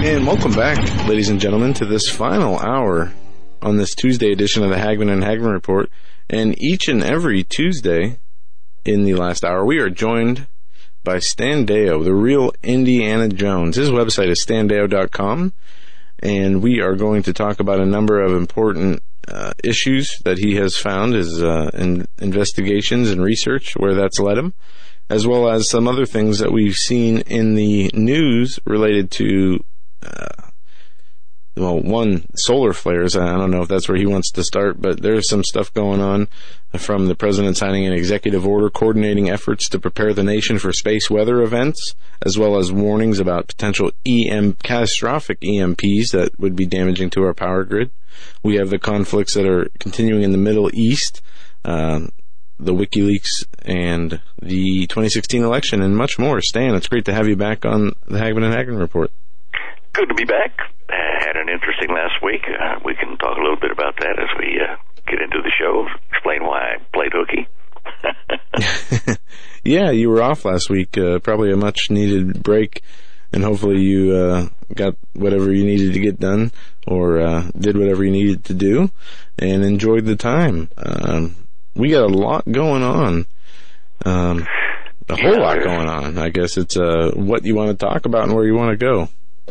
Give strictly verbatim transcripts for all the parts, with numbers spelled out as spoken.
And welcome back, ladies and gentlemen, to this final hour on this Tuesday edition of the Hagman and Hagman Report. And each and every Tuesday in the last hour, we are joined by Stan Deyo, the real Indiana Jones. His website is stan deyo dot com, and we are going to talk about a number of important uh, issues that he has found, his uh, in investigations and research, where that's led him, as well as some other things that we've seen in the news related to Uh, well, one, solar flares. I don't know if that's where he wants to start, but there's some stuff going on from the president signing an executive order coordinating efforts to prepare the nation for space weather events, as well as warnings about potential E M catastrophic E M Ps that would be damaging to our power grid. We have the conflicts that are continuing in the Middle East, um, the WikiLeaks, and the twenty sixteen election, and much more. Stan, it's great to have you back on the Hagman and Hagman Report. Good to be back. Uh, had an interesting last week. Uh, we can talk a little bit about that as we uh, get into the show. Explain why I played hooky. Yeah, you were off last week. Uh, probably a much-needed break, and hopefully you uh, got whatever you needed to get done, or uh, did whatever you needed to do, and enjoyed the time. Um, we got a lot going on. Um, a whole yeah, lot going on. I guess it's uh, what you want to talk about and where you want to go.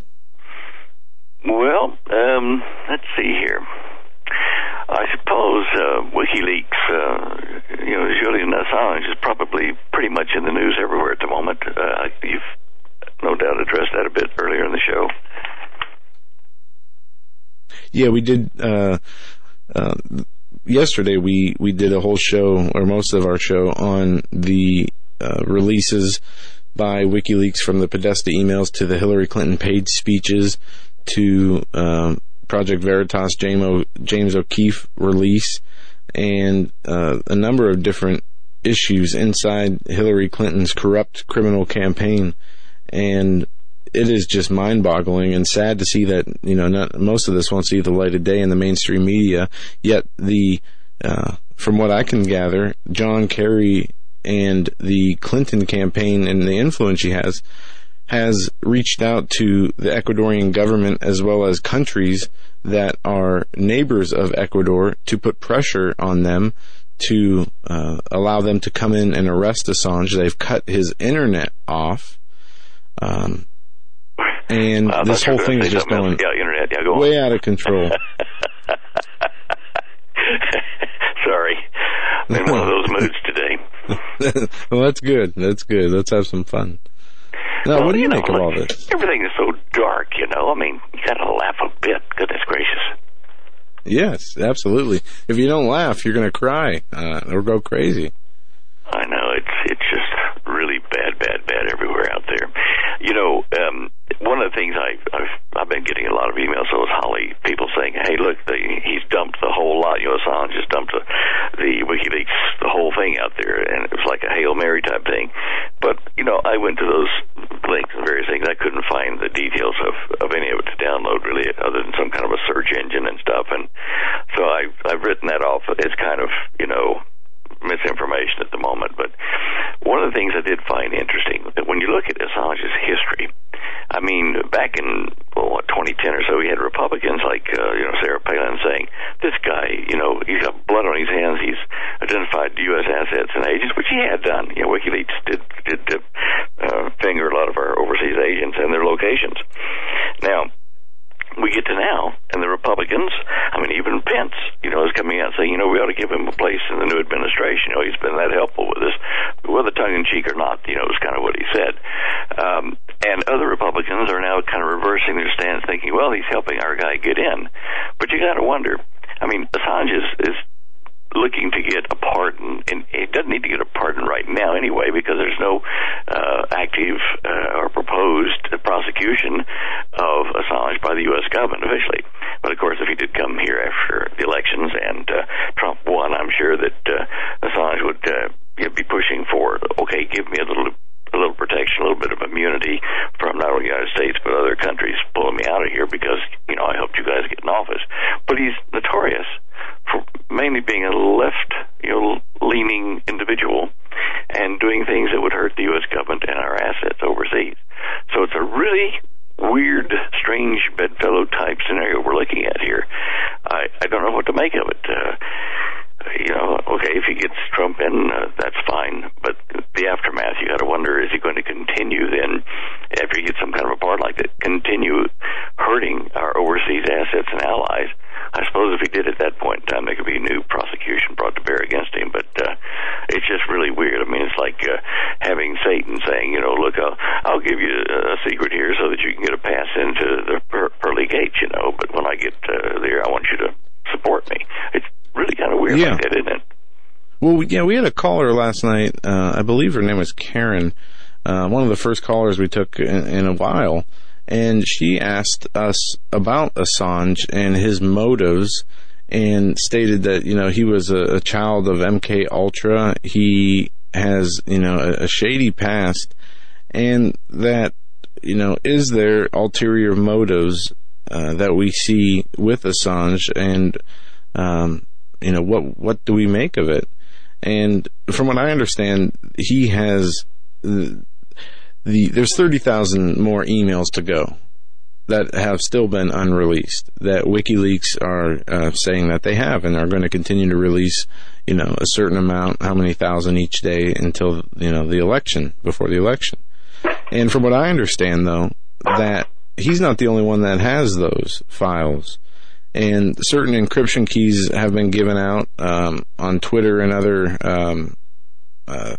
Well, um, let's see here. I suppose uh, WikiLeaks, uh, you know, Julian Assange is probably pretty much in the news everywhere at the moment. Uh, you've no doubt addressed that a bit earlier in the show. Yeah, we did. Uh, uh, yesterday, we, we did a whole show, or most of our show, on the uh, releases by WikiLeaks from the Podesta emails to the Hillary Clinton paid speeches, to um, Project Veritas James, o- James O'Keefe release, and uh, a number of different issues inside Hillary Clinton's corrupt criminal campaign. And it is just mind-boggling and sad to see that, you know, not, most of this won't see the light of day in the mainstream media, yet the, uh, from what I can gather, John Kerry and the Clinton campaign and the influence she has has reached out to the Ecuadorian government as well as countries that are neighbors of Ecuador to put pressure on them to uh, allow them to come in and arrest Assange. They've cut his internet off. Um, and well, this whole thing is just going yeah, internet. Yeah, go way on. out of control. Sorry. I'm in one of those moods today. Well, that's good. That's good. Let's have some fun. Now, well, what do you, you know, make of all this? Everything is so dark, you know. I mean, you got to laugh a bit. Goodness gracious. Yes, absolutely. If you don't laugh, you're going to cry uh, or go crazy. I know. It's it's just really bad, bad, bad everywhere out there. You know, um, one of the things I, I've I've been getting a lot of emails. So is Holly, people saying, "Hey, look, the, he's dumped the whole lot." You know, Assange just dumped the, the WikiLeaks, the whole thing out there, and it was like a Hail Mary type thing. But you know, I went to those links and various things. I couldn't find the details of, of any of it to download, really, other than some kind of a search engine and stuff. And so I've I've written that off. It's kind of, you know, misinformation at the moment. But one of the things I did find interesting, that when you look at Assange's history, I mean, back in, well, what, twenty ten or so, he had Republicans like, uh, you know, Sarah Palin saying, this guy, you know, he's got blood on his hands, he's identified U S assets and agents, which he had done. You know, WikiLeaks did, did uh, finger a lot of our overseas agents and their locations. Now, we get to now, and the Republicans, I mean, even Pence, you know, is coming out saying, you know, we ought to give him a place in the new administration. You know, he's been that helpful with us, whether tongue-in-cheek or not, you know, is kind of what he said. Um, and other Republicans are now kind of reversing their stance, thinking, well, he's helping our guy get in. But you got to wonder, I mean, Assange is, is looking to get a pardon, and he doesn't need to get a pardon right now anyway, because there's no uh, active uh, or proposed prosecution of Assange by the U S government officially. But of course, if he did come here after the elections and uh, Trump won, I'm sure that uh, Assange would uh, be pushing for, okay, give me a little a little protection, a little bit of immunity from not only the United States but other countries pulling me out of here because, you know, I helped you guys get in office. But he's notorious for mainly being a left, you know, leaning individual and doing things that would hurt the U S government and our assets overseas. So it's a really weird, strange bedfellow type scenario we're looking at here. I, I don't know what to make of it. Uh, you know, okay, if he gets Trump in, uh, that's fine. But the aftermath, you got to wonder, is he going to continue then, after he gets some kind of a part like that, continue hurting our overseas assets and allies? I suppose if he did at that point in time, there could be a new prosecution brought to bear against him. But uh, it's just really weird. I mean, it's like uh, having Satan saying, you know, look, I'll, I'll give you a secret here so that you can get a pass into the per- pearly gates, you know. But when I get uh, there, I want you to support me. It's really kind of weird yeah. like that, isn't it? Well, yeah, we had a caller last night. Uh, I believe her name was Karen, uh, one of the first callers we took in, in a while. And she asked us about Assange and his motives and stated that, you know, he was a, a child of M K Ultra. He has, you know, a, a shady past, and that, you know, is there ulterior motives uh, that we see with Assange, and, um, you know, what what do we make of it? And from what I understand, he has the, the there's thirty thousand more emails to go that have still been unreleased, that WikiLeaks are uh, saying that they have, and are going to continue to release, you know, a certain amount, how many thousand each day until, you know, the election, before the election. And from what I understand, though, that he's not the only one that has those files. And certain encryption keys have been given out um, on Twitter and other um, uh,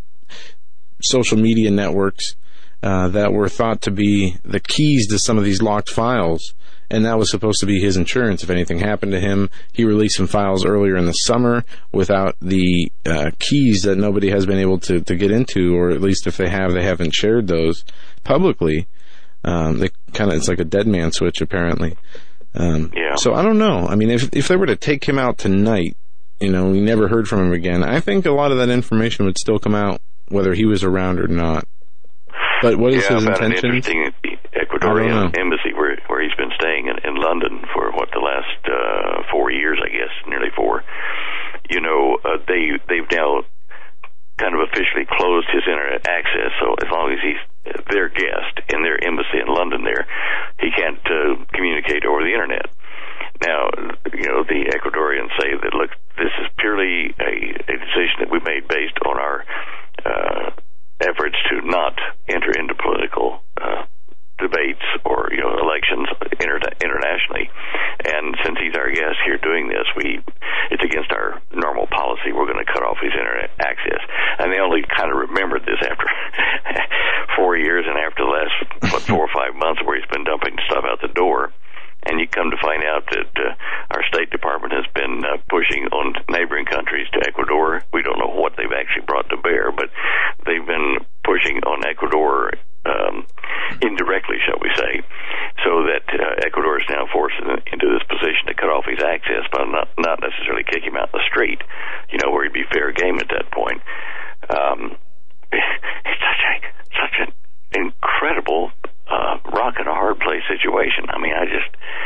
social media networks uh, that were thought to be the keys to some of these locked files. And that was supposed to be his insurance if anything happened to him. He released some files earlier in the summer without the uh, keys that nobody has been able to, to get into, or at least if they have, they haven't shared those publicly. Um, they kind of, it's like a dead man switch, apparently. Um, yeah. So I don't know. I mean, if if they were to take him out tonight, you know, we never heard from him again, I think a lot of that information would still come out, whether he was around or not. But what is yeah, his about intention? An interesting Ecuadorian embassy where where he's been staying in, in London for what, the last uh, four years, I guess, nearly four. You know, uh, they they've now kind of officially closed his internet access. So as long as he's their guest in their embassy in London, there he can't uh, communicate over the internet. Now, you know, the Ecuadorians say that, look, this is purely a, a decision that we made based on our uh, efforts to not enter into political uh, debates or, you know, elections inter- internationally. And since he's our guest here doing this, we it's against our normal policy. We're going to cut off his internet access. And they only kind of remembered this after four years and after the last, what, four or five months where he's been dumping stuff out the door. And you come to find out that uh, our State Department has been uh, pushing on neighboring countries to Ecuador. We don't know what they've actually brought to bear, but they've been pushing on Ecuador um, indirectly, shall we say, so that uh, Ecuador is now forced into this position to cut off his access, but not, not necessarily kick him out in the street, you know, where he'd be fair game at that point. Um, it's such a, such an incredible uh, rock and a hard place situation. I mean, I just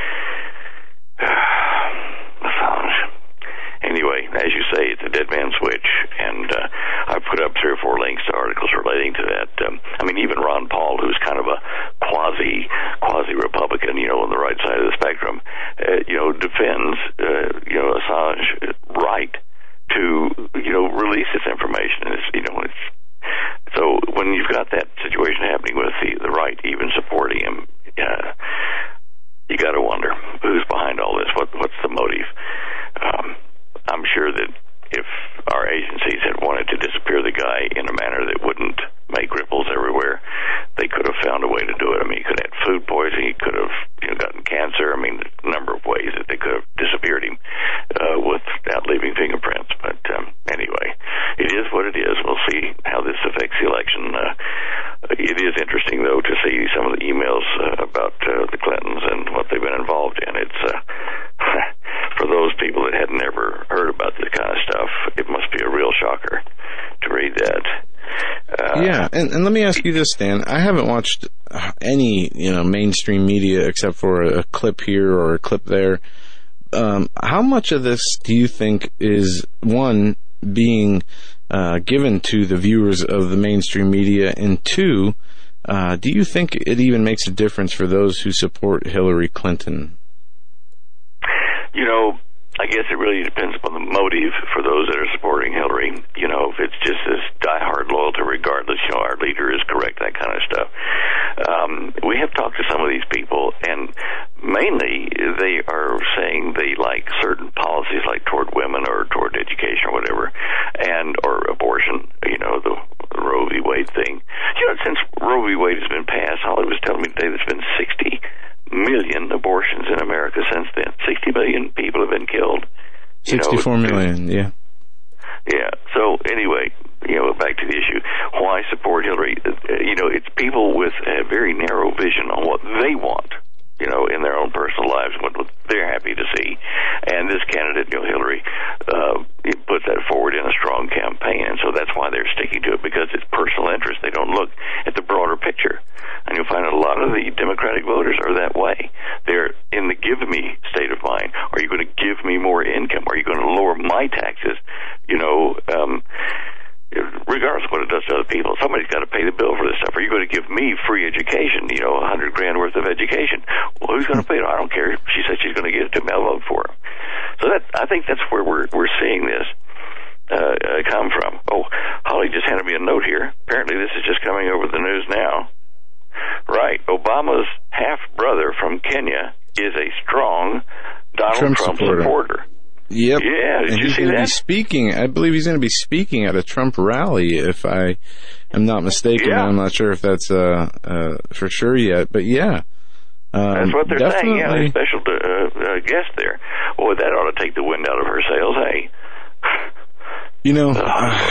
uh, anyway, as you say, it's a dead man switch, and uh, I put up three or four links to articles relating to that. Um, I mean, even Ron Paul, who's kind of a quasi quasi Republican, you know, on the right side of the spectrum, uh, you know, defends uh, you know Assange's right to you know release this information. And it's, you know, it's so when you've got that situation happening with the, the right even supporting him, uh, you got to wonder who's behind all this. What what's the motive? Um, I'm sure that if our agencies had wanted to disappear the guy in a manner that wouldn't make ripples everywhere, they could have found a way to do it. I mean, he could have had food poisoning, he could have you know, gotten cancer. I mean, a number of ways that they could have disappeared him uh, without leaving fingerprints. But um, anyway, it is what it is. We'll see how this affects the election. Uh, it is interesting, though, to see some of the emails uh, about uh, the Clintons and what they've been involved in. It's uh, for those people that had never heard about this kind of stuff, it must be a real shocker to read that. Uh, yeah, and, and let me ask you this, Dan. I haven't watched any, you know, mainstream media except for a, a clip here or a clip there. Um, how much of this do you think is, one, being uh, given to the viewers of the mainstream media, and two, Uh, do you think it even makes a difference for those who support Hillary Clinton? You know, I guess it really depends upon the motive for those that are supporting Hillary. You know, if it's just this diehard loyalty regardless, you know, our leader is correct, that kind of stuff. Um, we have talked to some of these people, and mainly they are saying they like certain policies like toward women or toward education or whatever, and or abortion, you know, the Roe v. Wade thing. You know, since Roe v. Wade has been passed, Holly was telling me today there's been sixty million abortions in America since then. sixty million people have been killed. sixty-four million, yeah. Yeah. So anyway, you know, back to the issue. Why support Hillary? You know, it's people with a very narrow vision on what they want, you know, in their own personal lives, what they're happy to see. And this candidate, you know, Hillary, uh, puts that forward in a strong campaign. And so that's why they're sticking to it, because it's personal interest. They don't look at the broader picture. And you'll find a lot of the Democratic voters are that way. They're in the give me state of mind. Are you going to give me more income? Are you going to lower my taxes? You know, um, regardless of what it does to other people, somebody's got to pay the bill for this stuff. Are you going to give me free education, you know, a hundred grand worth of education? Well, who's going to pay it? I don't care. She said she's going to get it to me. I'll vote for her. So that, I think that's where we're, we're seeing this uh, uh, come from. Oh, Holly just handed me a note here. Apparently this is just coming over the news now. Right. Obama's half-brother from Kenya is a strong Donald Trump, Trump supporter. supporter. Yep. Yeah, did and you he's see going to that? be speaking, I believe he's going to be speaking at a Trump rally, if I am not mistaken. Yeah. I'm not sure if that's uh, uh, for sure yet, but yeah. Um, That's what they're definitely. saying. Yeah, a special uh, uh, guest there. Boy, that ought to take the wind out of her sails, hey? You know, uh,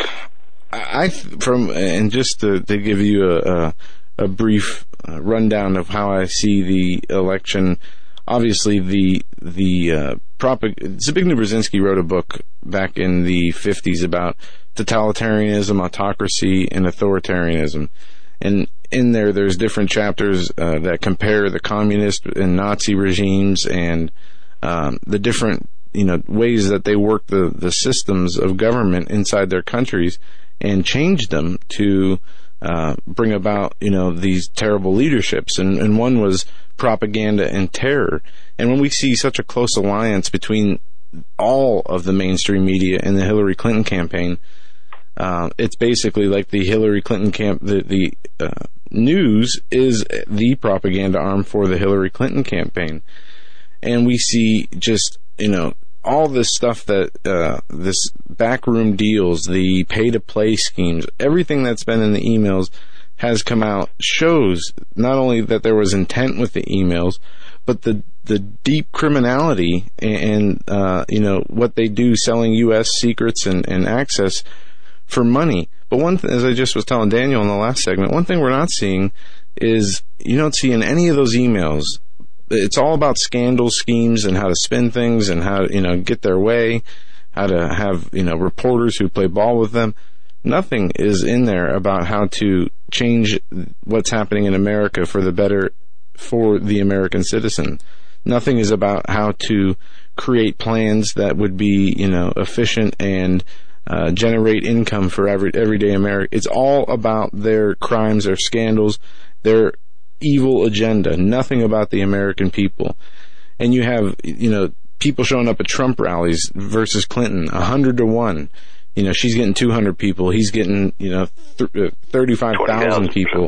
I, from, and just to, to give you a, a, a brief uh, rundown of how I see the election. Obviously, the the uh, propag- Zbigniew Brzezinski wrote a book back in the fifties about totalitarianism, autocracy, and authoritarianism. And in there, there's different chapters uh, that compare the communist and Nazi regimes and um, the different, you know, ways that they work the, the systems of government inside their countries and change them to uh, bring about, you know, these terrible leaderships. And, and one was propaganda and terror. And when we see such a close alliance between all of the mainstream media and the Hillary Clinton campaign, uh, it's basically like the Hillary Clinton camp, the, the uh, news is the propaganda arm for the Hillary Clinton campaign. And we see just, you know, all this stuff that, uh, this backroom deals, the pay-to-play schemes, everything that's been in the emails has come out, shows not only that there was intent with the emails, but the the deep criminality and, uh, you know, what they do selling U S secrets and, and access for money. But one thing, as I just was telling Daniel in the last segment, one thing we're not seeing is you don't see in any of those emails, it's all about scandal schemes and how to spin things and how to, you know, get their way, how to have, you know, reporters who play ball with them. Nothing is in there about how to change what's happening in America for the better for the American citizen. Nothing is about how to create plans that would be, you know, efficient and uh, generate income for every everyday America. It's all about their crimes, their scandals, their evil agenda. Nothing about the American people. And you have, you know, people showing up at Trump rallies versus Clinton, a hundred to one. You know, she's getting two hundred people. He's getting, you know, th- thirty-five thousand people.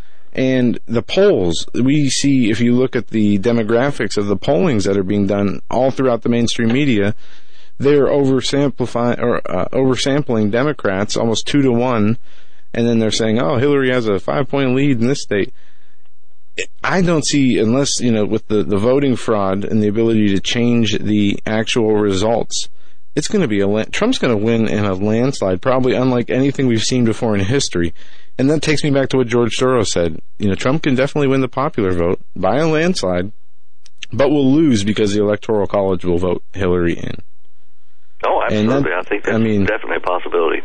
And the polls, we see, if you look at the demographics of the pollings that are being done all throughout the mainstream media, they're oversamplifying or uh, oversampling Democrats almost two to one. And then they're saying, oh, Hillary has a five point lead in this state. I don't see, unless, you know, with the, the voting fraud and the ability to change the actual results, it's going to be a, Trump's going to win in a landslide, probably unlike anything we've seen before in history. And that takes me back to what George Soros said. You know, Trump can definitely win the popular vote by a landslide, but will lose because the Electoral College will vote Hillary in. Oh, absolutely. That, I think that's I mean, definitely a possibility.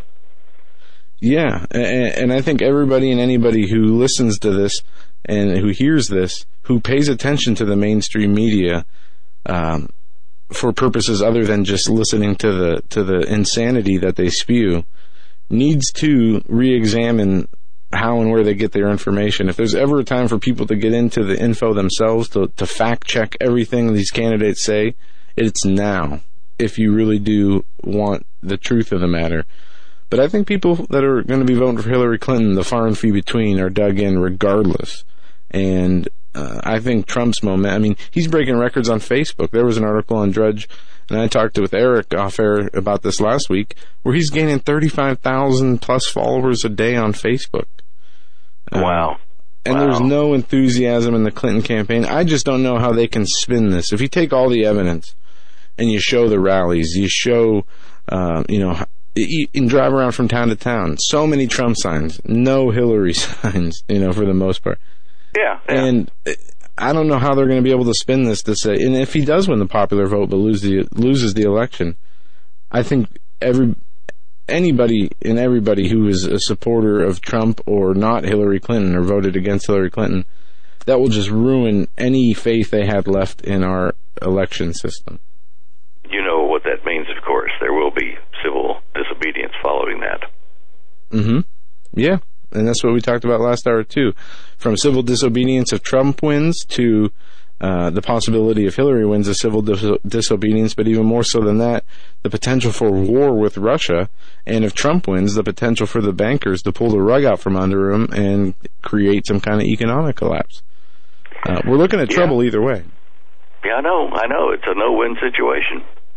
Yeah, and, and I think everybody and anybody who listens to this and who hears this, who pays attention to the mainstream media, um, for purposes other than just listening to the to the insanity that they spew, needs to re-examine how and where they get their information. If there's ever a time for people to get into the info themselves, to, to fact check everything these candidates say, it's now, if you really do want the truth of the matter. But I think people that are going to be voting for Hillary Clinton, the far and few between, are dug in regardless. And uh, I think Trump's moment, I mean, he's breaking records on Facebook. There was an article on Drudge, and I talked with Eric off air about this last week, where he's gaining thirty-five thousand plus followers a day on Facebook. Wow. Uh, and wow. There's no enthusiasm in the Clinton campaign. I just don't know how they can spin this. If you take all the evidence and you show the rallies, you show, uh, you know, you can drive around from town to town, so many Trump signs, no Hillary signs, you know, for the most part. Yeah, yeah. And I don't know how they're going to be able to spin this to say, and if he does win the popular vote but lose the, loses the election, I think every anybody and everybody who is a supporter of Trump or not Hillary Clinton or voted against Hillary Clinton, that will just ruin any faith they had left in our election system. You know what that means, of course. There will be civil disobedience following that. Mm-hmm. Yeah. And that's what we talked about last hour, too. From civil disobedience if Trump wins to uh, the possibility if Hillary wins a civil dis- disobedience, but even more so than that, the potential for war with Russia. And if Trump wins, the potential for the bankers to pull the rug out from under him and create some kind of economic collapse. Uh, we're looking at yeah. trouble either way. Yeah, I know. I know. It's a no-win situation.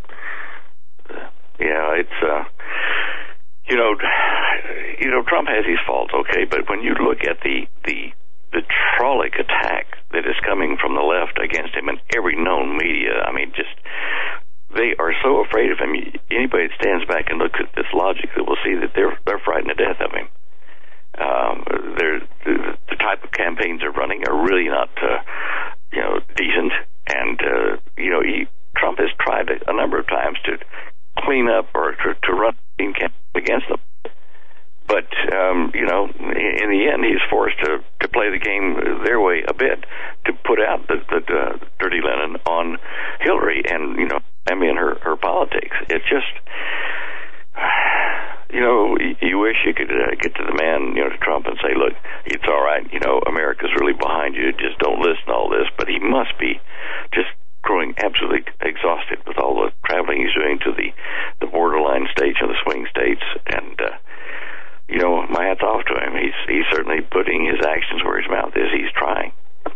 Uh, yeah, it's... Uh, You know, you know, Trump has his faults, okay, but when you look at the the the trollic attack that is coming from the left against him in every known media, I mean, just they are so afraid of him. Anybody that stands back and looks at this logic, that will see that they're they're frightened to death of him. Um, they're, the, the type of campaigns they're running are really not, uh, you know, decent, and uh, you know, he, Trump has tried a, a number of times to clean up or to, to run against them. But, um, you know, in the end, he's forced to, to play the game their way a bit, to put out the, the, the dirty linen on Hillary and, you know, I mean, her, her politics. It's just, you know, you wish you could uh, get to the man, you know, to Trump and say, look, it's all right, you know, America's really behind you, just don't listen to all this. But he must be just growing absolutely exhausted with all the traveling he's doing to the, the borderline states and the swing states. And, uh, you know, my hat's off to him. He's he's certainly putting his actions where his mouth is. He's trying.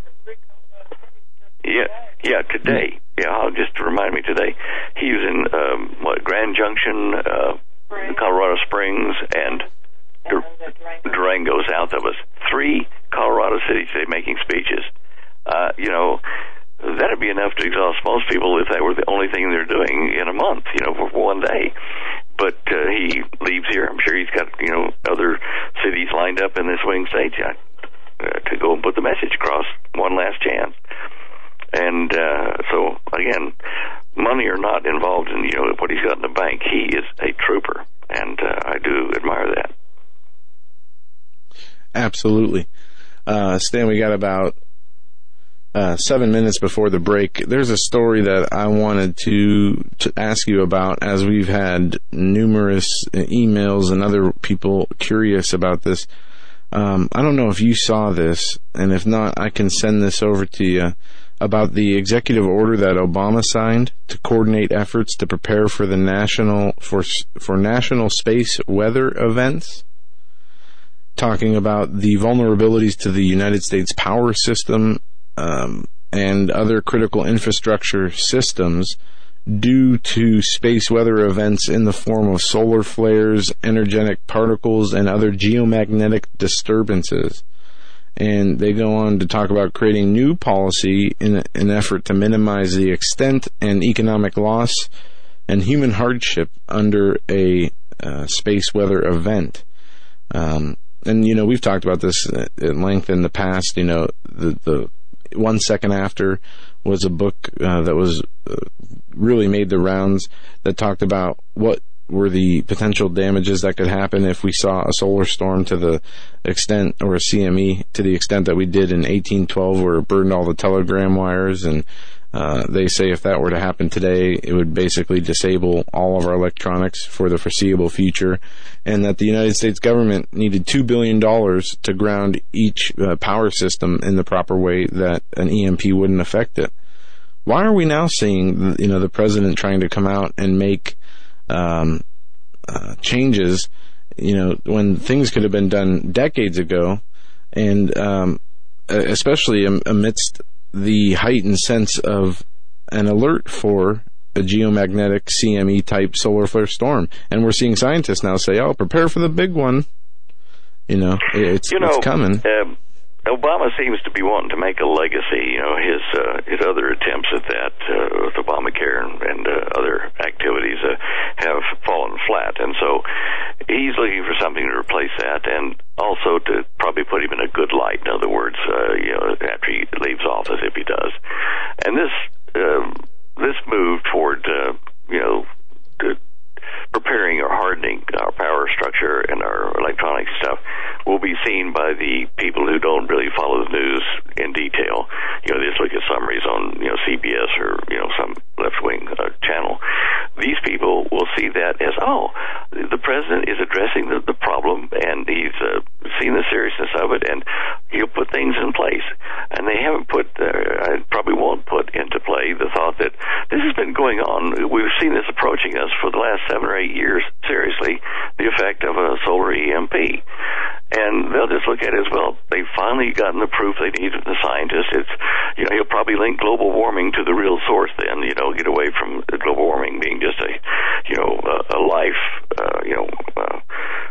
Yeah, yeah, today. Yeah, I'll just remind me today. He was in, um, what, Grand Junction, uh, Colorado Springs, and Dur- Durango south of us. Three Colorado cities today making speeches. Uh, you know, that'd be enough to exhaust most people if that were the only thing they're doing in a month, you know, for one day. But uh, he leaves here. I'm sure he's got, you know, other cities lined up in the swing states uh, to go and put the message across one last chance. And uh, so, again, money or not involved in, you know, what he's got in the bank, he is a trooper. And uh, I do admire that. Absolutely. Uh, Stan, we got about Uh, seven minutes before the break. There's a story that I wanted to, to ask you about, as we've had numerous emails and other people curious about this. Um, I don't know if you saw this, and if not, I can send this over to you, about the executive order that Obama signed to coordinate efforts to prepare for the national for for national space weather events. Talking about the vulnerabilities to the United States power system Um, and other critical infrastructure systems due to space weather events in the form of solar flares, energetic particles, and other geomagnetic disturbances. And they go on to talk about creating new policy in an effort to minimize the extent and economic loss and human hardship under a uh, space weather event. Um, and, you know, we've talked about this at length in the past. You know, the, the One Second After was a book uh, that was uh, really made the rounds that talked about what were the potential damages that could happen if we saw a solar storm to the extent, or a C M E to the extent that we did in eighteen twelve, where it burned all the telegram wires. And uh, they say if that were to happen today, it would basically disable all of our electronics for the foreseeable future, and that the United States government needed two billion dollars to ground each uh, power system in the proper way that an E M P wouldn't affect it. Why are we now seeing, you know, the president trying to come out and make um, uh, changes, you know, when things could have been done decades ago, and um, especially amidst the heightened sense of an alert for a geomagnetic C M E type solar flare storm? And we're seeing scientists now say, "Oh, prepare for the big one." You know, it's you know, it's coming. Um, Obama seems to be wanting to make a legacy. You know, his uh, his other attempts at that uh, with Obamacare and, and uh, other activities uh, have fallen flat, and so he's looking for something to replace that, and also to probably put him in a good light. In other words, uh, you know, after he leaves office, if he does. And this um, this move toward uh, you know to preparing or hardening our power structure and our electronic stuff will be seen by the people who don't really follow the news in detail. You know, they just look at summaries on, you know, C B S or, you know, some left-wing uh, channel. These people will see that as, oh, the president is addressing the, the problem, and he's uh, seen the seriousness of it, and he'll put things in place. And they haven't put, uh, I probably won't put into play the thought that this has been going on. We've seen this approaching us for the last seven or eight years, seriously, the effect of a solar E M P. And they'll just look at it as, well, they've finally gotten the proof they need from the scientists. It's, you know, he'll probably link global warming to the real source then, you know, get away from global warming being just a, you know, a, a life, uh, you know, uh,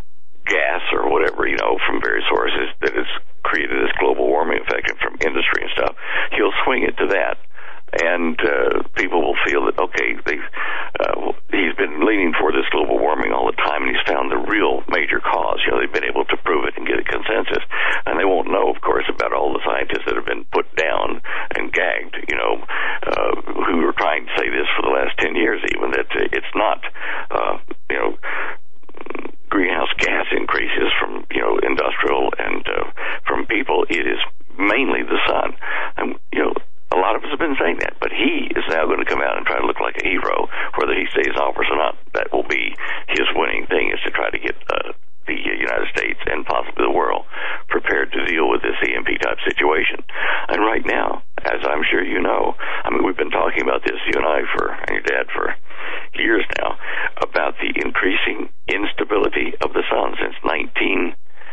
gas or whatever, you know, from various sources that has created this global warming effect from industry and stuff. He'll swing it to that. And uh, people will feel that, okay, they've, uh, he's been leaning toward this global warming all the time, and he's found the real major cause. You know, they've been able to prove it and get a consensus. And they won't know, of course, about all the scientists that have been put down and gagged, you know, uh, who are trying to say this for the last ten years even, that it's not, uh, you know, greenhouse gas increases from, you know, industrial and uh, from people. It is mainly the sun. And, you know, a lot of us have been saying that, but he is now going to come out and try to look like a hero, whether he stays in office or not. That will be his winning thing, is to try to get uh, the United States and possibly the world prepared to deal with this E M P-type situation. And right now, as I'm sure you know, I mean, we've been talking about this, you and I, for, and your dad, for years now, about the increasing instability of the sun since nineteen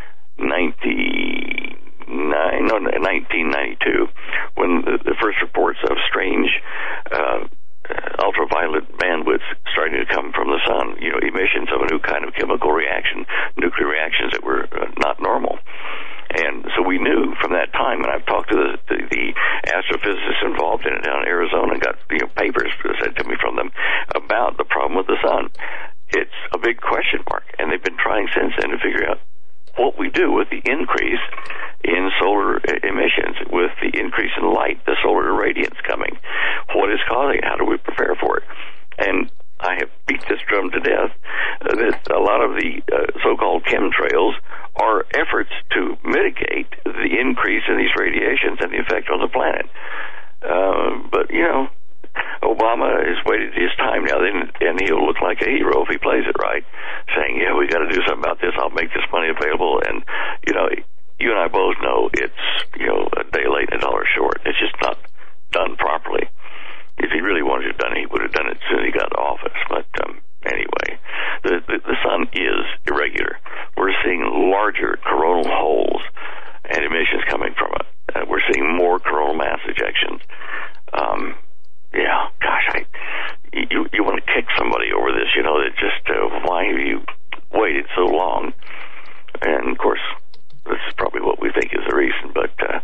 ninety. Nine, no, nineteen ninety-two, when the, the first reports of strange uh, ultraviolet bandwidths starting to come from the sun, you know, emissions of a new kind of chemical reaction, nuclear reactions that were uh, not normal. And so we knew from that time, and I've talked to the, the, the astrophysicists involved in it down in Arizona and got, you know, papers sent to me from them about the problem with the sun. It's a big question mark, and they've been trying since then to figure out what we do with the increase in solar emissions, with the increase in light, the solar irradiance coming. What is causing it? How do we prepare for it? And I have beat this drum to death, uh, that a lot of the uh, so-called chemtrails are efforts to mitigate the increase in these radiations and the effect on the planet. Uh, but, you know, Obama has waited his time now, and he'll look like a hero if he plays it right, saying, yeah, we got to do something about this. I'll make this money available. And, you know, you and I both know it's, you know, a day late and a dollar short. It's just not done properly. If he really wanted it done, he would have done it as soon as he got to office. But um, anyway, the, the, the sun is irregular. We're seeing larger coronal holes and emissions coming from it. Uh, we're seeing more coronal mass ejections. Um Yeah, gosh, I, you you want to kick somebody over this, you know, that just, uh, why have you waited so long? And, of course, this is probably what we think is the reason, but, uh,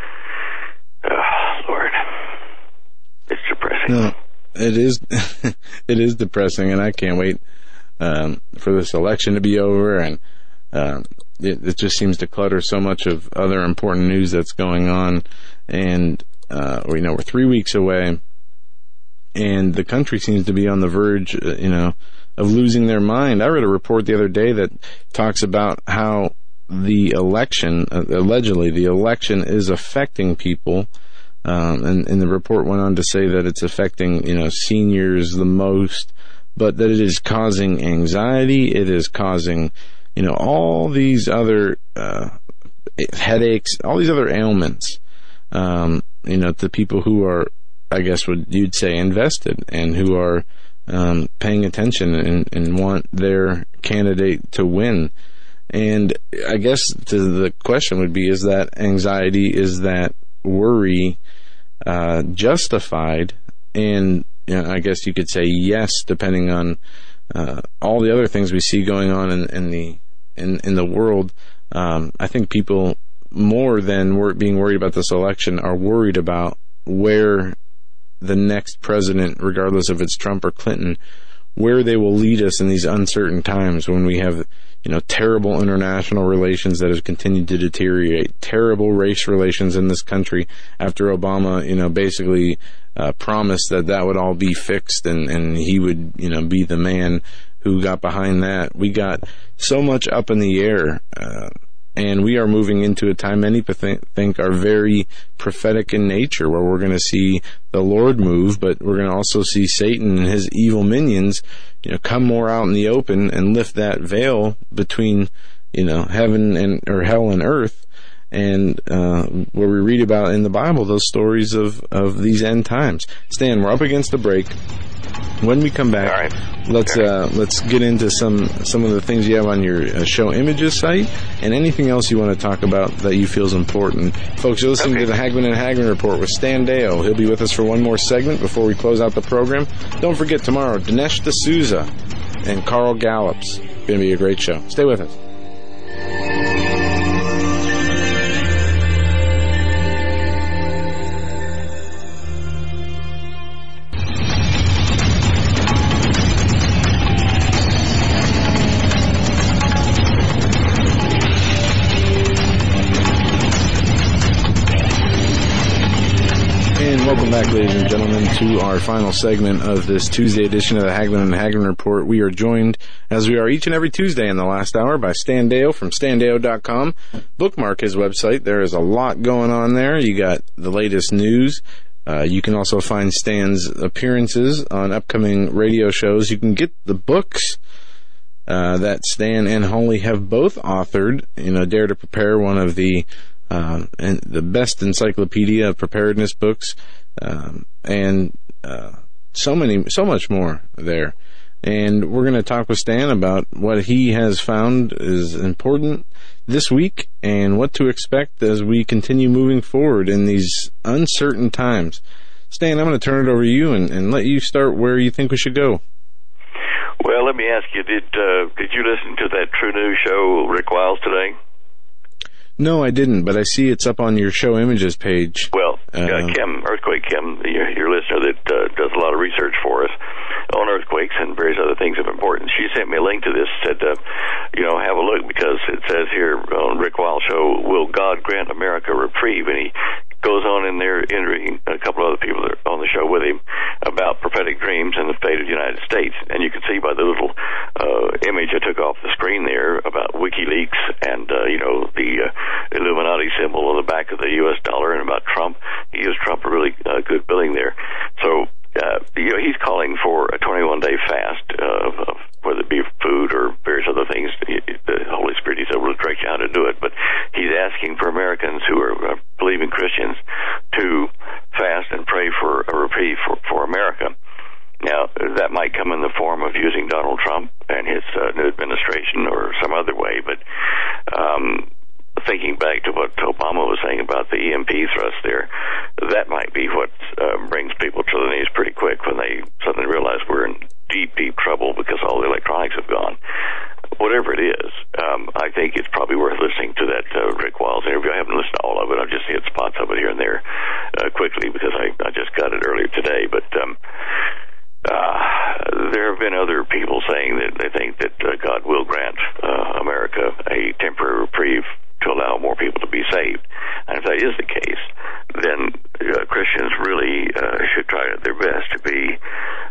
oh, Lord, it's depressing. No, it is, it is depressing, and I can't wait um, for this election to be over, and um, it, it just seems to clutter so much of other important news that's going on, and, uh, you know, we're three weeks away. And the country seems to be on the verge, uh, you know, of losing their mind. I read a report the other day that talks about how the election, uh, allegedly the election, is affecting people. Um, and, and the report went on to say that it's affecting, you know, seniors the most, but that it is causing anxiety. It is causing, you know, all these other uh, headaches, all these other ailments, um, you know, to people who are, I guess what you'd say, invested and who are um, paying attention and, and want their candidate to win. And I guess to the question would be, is that anxiety, is that worry uh, justified? And you know, I guess you could say yes, depending on uh, all the other things we see going on in, in the in, in the world. Um, I think people, more than wor- being worried about this election, are worried about where the next president, regardless if it's Trump or Clinton, where they will lead us in these uncertain times when we have, you know, terrible international relations that have continued to deteriorate, terrible race relations in this country after Obama, you know, basically uh, promised that that would all be fixed and, and he would, you know, be the man who got behind that. We got so much up in the air, uh, and we are moving into a time many think are very prophetic in nature, where we're going to see the Lord move, but we're going to also see Satan and his evil minions, you know, come more out in the open and lift that veil between, you know, heaven and or hell and earth. And uh, where we read about in the Bible those stories of, of these end times. Stan, we're up against the break. When we come back, right. let's uh, let's get into some some of the things you have on your uh, show images site and anything else you want to talk about that you feel is important. Folks, you're listening okay. to the Hagman and Hagman Report with Stan Deyo. He'll be with us for one more segment before we close out the program. Don't forget, tomorrow, Dinesh D'Souza and Carl Gallups. Going to be a great show. Stay with us. Welcome back, ladies and gentlemen, to our final segment of this Tuesday edition of the Hagman and Hagman Report. We are joined, as we are each and every Tuesday in the last hour, by Stan Deyo from stan deyo dot com. Bookmark his website. There is a lot going on there. You got the latest news. Uh, you can also find Stan's appearances on upcoming radio shows. You can get the books uh, that Stan and Holly have both authored. You know, Dare to Prepare, one of the uh, and the best encyclopedia of preparedness books. Um, and uh, so many, so much more there. And we're going to talk with Stan about what he has found is important this week and what to expect as we continue moving forward in these uncertain times. Stan, I'm going to turn it over to you and, and let you start where you think we should go. Well, let me ask you, did uh, did you listen to that True News show, Rick Wiles, today? No, I didn't, but I see it's up on your show images page. Well, uh, uh, Kim, Earthquake Kim, your, your listener that uh, does a lot of research for us on earthquakes and various other things of importance, she sent me a link to this, said, uh, you know, have a look, because it says here on Rick Wiles' show, will God grant America reprieve? And he goes on in there, interviewing a couple of other people that are on the show with him about prophetic dreams and the fate of the United States. And you can see by the little uh, image I took off the screen there about WikiLeaks and, uh, you know, the uh, Illuminati symbol on the back of the U S dollar, and about Trump. He gives Trump a really uh, good billing there. So, uh, you know, he's calling for a twenty-one day fast, uh, of whether it be food or various other things. The Holy Spirit is able to direct you how to do it. But he's asking for Americans who are uh, believing Christians to fast and pray for a reprieve for, for America. Now, that might come in the form of using Donald Trump and his uh, new administration or some other way, but um, thinking back to what Obama was saying about the E M P thrust there, that might be what uh, brings people to their knees pretty quick when they suddenly realize we're in deep, deep trouble because all the electronics have gone. Whatever it is, um, I think it's probably worth listening to that uh, Rick Wiles interview. I haven't listened to all of it. I've just hit spots of it here and there uh, quickly because I, I just got it earlier today. But um, uh, there have been other people saying that they think that uh, God will grant uh, America a temporary reprieve to allow more people to be saved. And if that is the case, then uh, Christians really uh, should try their best to be,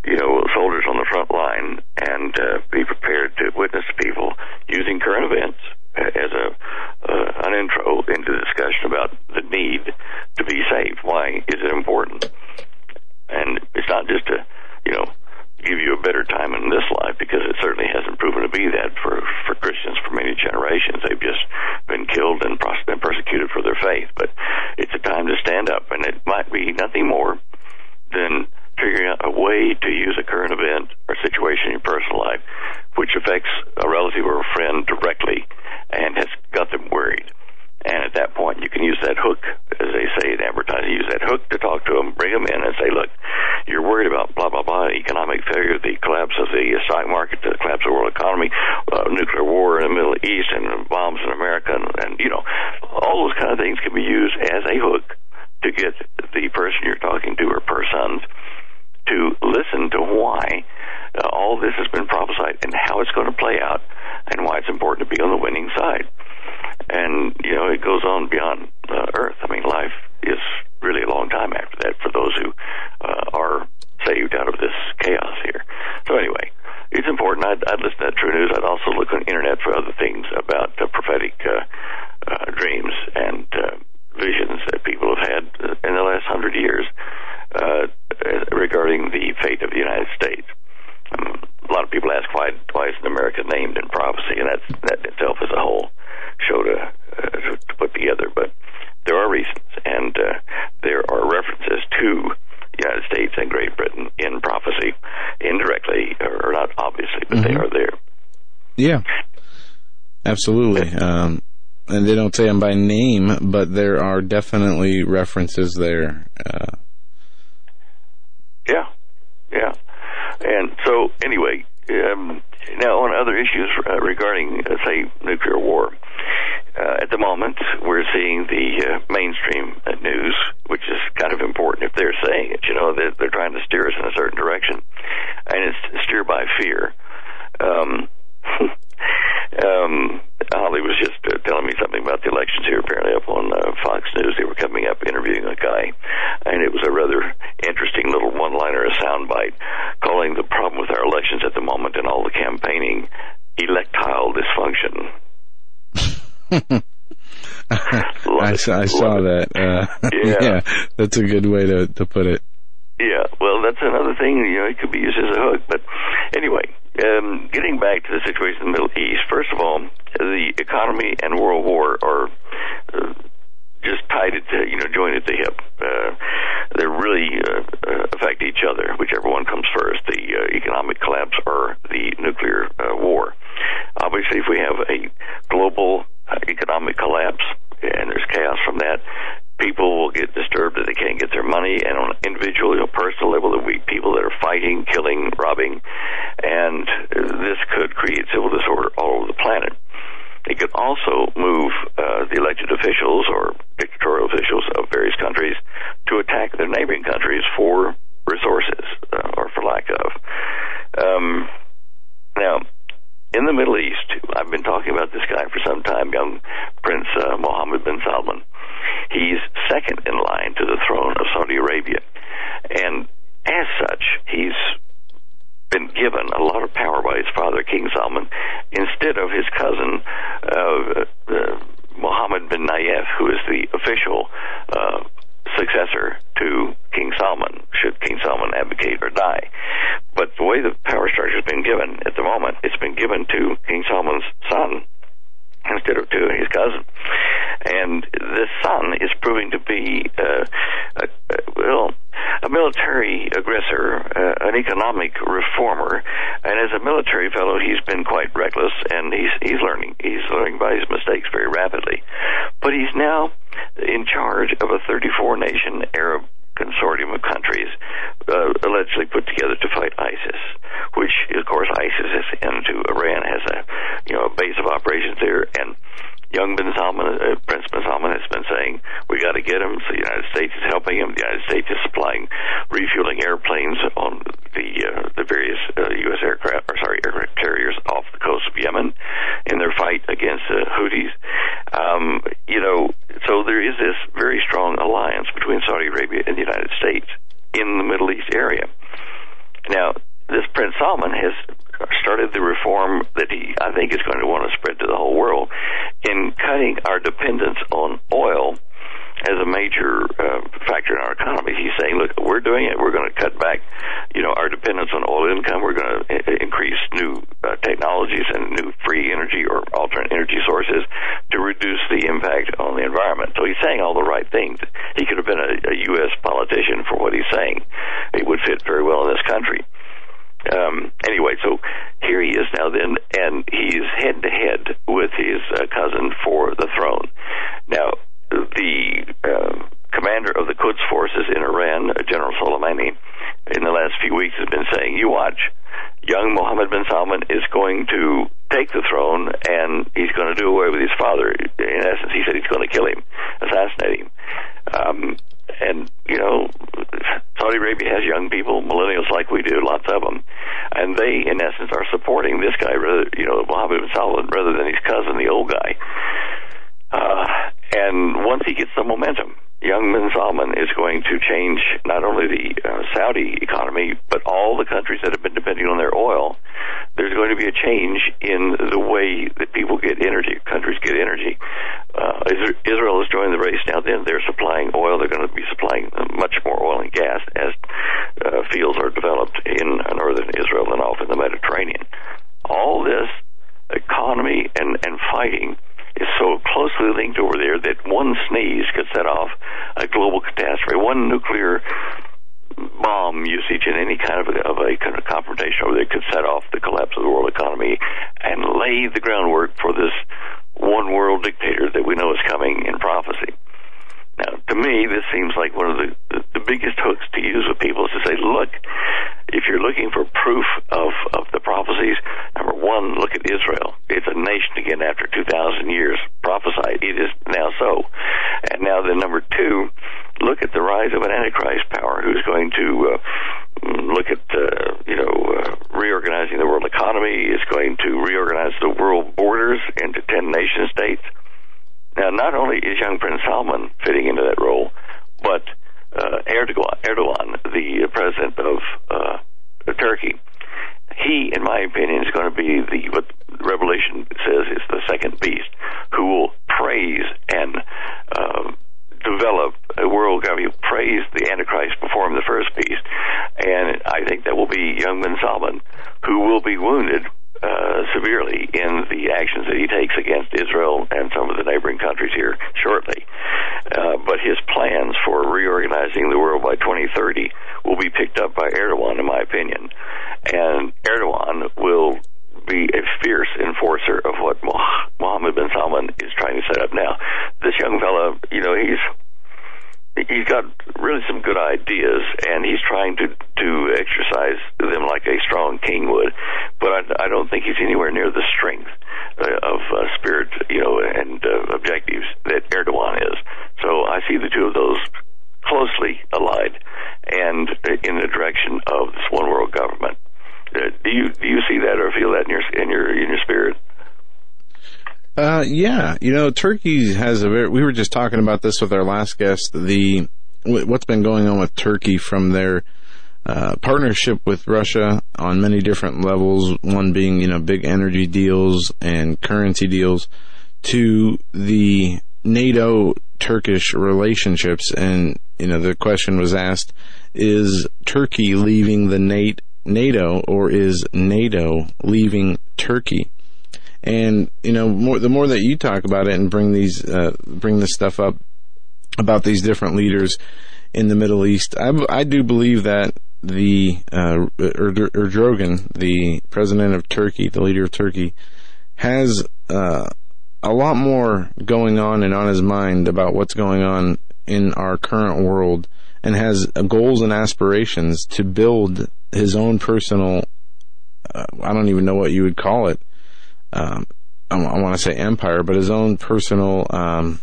you know, soldiers on the front line and uh, be prepared to witness people using current events as a uh, an intro into the discussion about the need to be safe. Why is it important? And it's not just to, you know, give you a better time in this life, because it certainly hasn't proven to be that for, for Christians for many generations. They've just been killed and been persecuted for their faith. But it's a time to stand up, and it might be nothing more than figuring out a way to use a current event or situation in your personal life which affects a relative or a friend directly and has got them worried. And at that point, you can use that hook, as they say in advertising, use that hook to talk to them, bring them in and say, look, you're worried about blah, blah, blah, economic failure, the collapse of the stock market, the collapse of the world economy, uh, nuclear war in the Middle East, and bombs in America, and, and, you know, all those kind of things can be used as a hook to get the person you're talking to or persons to listen to why uh, all this has been prophesied and how it's going to play out and why it's important to be on the winning side. And, you know, it goes on beyond uh, Earth. I mean, life is really a long time after that for those who uh, are saved out of this chaos here. So anyway, it's important. I'd, I'd listen to that True News. I'd also look on the Internet for other things about uh, prophetic uh, uh, dreams and uh, visions that people have had in the last hundred years uh, regarding the fate of the United States. Um, a lot of people ask why, why isn't America named in prophecy, and that's, that itself is a whole show to, uh, to, to put together. But there are reasons, and uh, there are references to the United States and Great Britain in prophecy, indirectly, or not obviously, but mm-hmm. they are there. Yeah, absolutely. Um, and they don't say them by name, but there are definitely references there. Uh, yeah, yeah. And so, anyway, um, now on other issues uh, regarding, uh, say, nuclear war, uh, at the moment we're seeing the uh, mainstream uh, news, which is kind of important if they're saying it. You know, they're, they're trying to steer us in a certain direction, and it's steered by fear. Um, um, Holly was just uh, telling me something about the elections here, apparently up on uh, Fox News. They were coming up interviewing a guy, and it was a rather interesting little one-liner, a soundbite, calling the problem with our elections at the moment and all the campaigning electile dysfunction. I, saw, I saw that. Uh, yeah. yeah, that's a good way to, to put it. Yeah, well, that's another thing. You know, it could be used as a hook. But anyway, um, getting back to the situation in the Middle East, first of all, the economy and world war are uh, just tied at the, you know, joined at the hip. Uh, they really uh, uh, affect each other, whichever one comes first, the uh, economic collapse or the nuclear uh, war. Obviously, if we have a global uh, economic collapse and there's chaos from that, people will get disturbed that they can't get their money, and on an individual, you know, personal level, there will be people that are fighting, killing, robbing, and this could create civil disorder all over the planet. It could also move uh, the elected officials or dictatorial officials of various countries to attack their neighboring countries for resources uh, or for lack of. Um, now, in the Middle East, I've been talking about this guy for some time, young Prince uh, Mohammed bin Salman. He's second in line to the throne of Saudi Arabia. And as such, he's been given a lot of power by his father, King Salman, instead of his cousin, uh, uh, Mohammed bin Nayef, who is the official uh, successor to King Salman, should King Salman abdicate or die. But the way the power structure has been given at the moment, it's been given to King Salman's son instead of to his cousin. And this son is proving to be, uh, a, a, well, a military aggressor, uh, an economic reformer, and as a military fellow, he's been quite reckless, and he's he's learning. He's learning by his mistakes very rapidly. But he's now in charge of a thirty-four nation Arab consortium of countries uh, allegedly put together to fight ISIS, which, of course, ISIS is into Iran, has a, you know, a base of operations there, and young bin Salman, uh, Prince bin Salman has been saying, we got to get him, so the United States is helping him. The United States is supplying refueling airplanes on the uh, the various uh, U S aircraft, or sorry, aircraft carriers off the coast of Yemen in their fight against the Houthis. Um, you know, so there is this very strong alliance between Saudi Arabia and the United States in the Middle East area. Now, this Prince Salman has started the reform that he, I think, is going to want to spread to the whole world in cutting our dependence on oil as a major uh, factor in our economy. He's saying, look, we're doing it. We're going to cut back, you know, our dependence on oil income. We're going to I- increase new uh, technologies and new free energy or alternate energy sources to reduce the impact on the environment. So he's saying all the right things. He could have been a, a U S politician for what he's saying. It would fit very well in this country. Um, anyway, so here he is now then, and he's head-to-head with his uh, cousin for the throne. Now, the uh, commander of the Quds forces in Iran, General Soleimani, in the last few weeks has been saying, you watch, young Mohammed bin Salman is going to take the throne, and he's going to do away with his father. In essence, he said he's going to kill him, assassinate him. Um, and, you know, Saudi Arabia has young people, millennials like we do, lots of them, and they, in essence, are supporting this guy, rather, you know, Mohammed bin Salman, rather than his cousin, the old guy. Uh, and once he gets some momentum, young bin Salman is going to change not only the uh, Saudi economy, but all the countries that have been depending on their oil. There's going to be a change in the way that people get energy, countries get energy. Uh, Israel is joining the race now. Then they're supplying oil. They're going to be supplying much more oil and gas as uh, fields are developed in northern Israel and off in the Mediterranean. All this economy and, and fighting is so closely linked over there that one sneeze could set off a global catastrophe. One nuclear bomb usage in any kind of a, of a kind of confrontation over there could set off the collapse of the world economy and lay the groundwork for this one world dictator that we know is coming in prophecy. Now, to me, this seems like one of the, the, the biggest hooks to use with people is to say, look, if you're looking for proof of, of the prophecies, number one, look at Israel. It's a nation again after two thousand years prophesied. It is now so. And now then, number two, look at the rise of an Antichrist power who's going to uh, look at, uh, you know, uh, reorganizing the world economy, is going to reorganize the world borders into ten nation states. Now, not only is young Prince Salman fitting into that role, but uh, Erdogan, Erdogan, the president of uh, Turkey, he, in my opinion, is going to be the what Revelation says is the second beast, who will praise and uh, develop a world government, praise the Antichrist, perform the first beast, and I think that will be young bin Salman, who will be wounded Uh, severely in the actions that he takes against Israel and some of the neighboring countries here shortly. Uh, but his plans for reorganizing the world by twenty thirty will be picked up by Erdogan, in my opinion. And Erdogan will be a fierce enforcer of what Mohammed bin Salman is trying to set up now. This young fellow, you know, he's he's got really some good ideas, and he's trying to, to exercise them like a strong king would. But I, I don't think he's anywhere near the strength uh, of uh, spirit, you know, and uh, objectives that Erdogan is. So I see the two of those closely allied, and in the direction of this one world government. Uh, do you do you see that or feel that in your in your in your spirit? Uh, yeah, you know, Turkey has a very, we were just talking about this with our last guest, the, what's been going on with Turkey from their, uh, partnership with Russia on many different levels, one being, you know, big energy deals and currency deals, to the NATO-Turkish relationships. And, you know, the question was asked, is Turkey leaving the NATO, or is NATO leaving Turkey? And, you know, more, the more that you talk about it and bring these, uh, bring this stuff up about these different leaders in the Middle East, I, I do believe that the, uh, Erdogan, the president of Turkey, the leader of Turkey, has, uh, a lot more going on and on his mind about what's going on in our current world, and has goals and aspirations to build his own personal, uh, I don't even know what you would call it, Um, I, I want to say empire, but his own personal, um,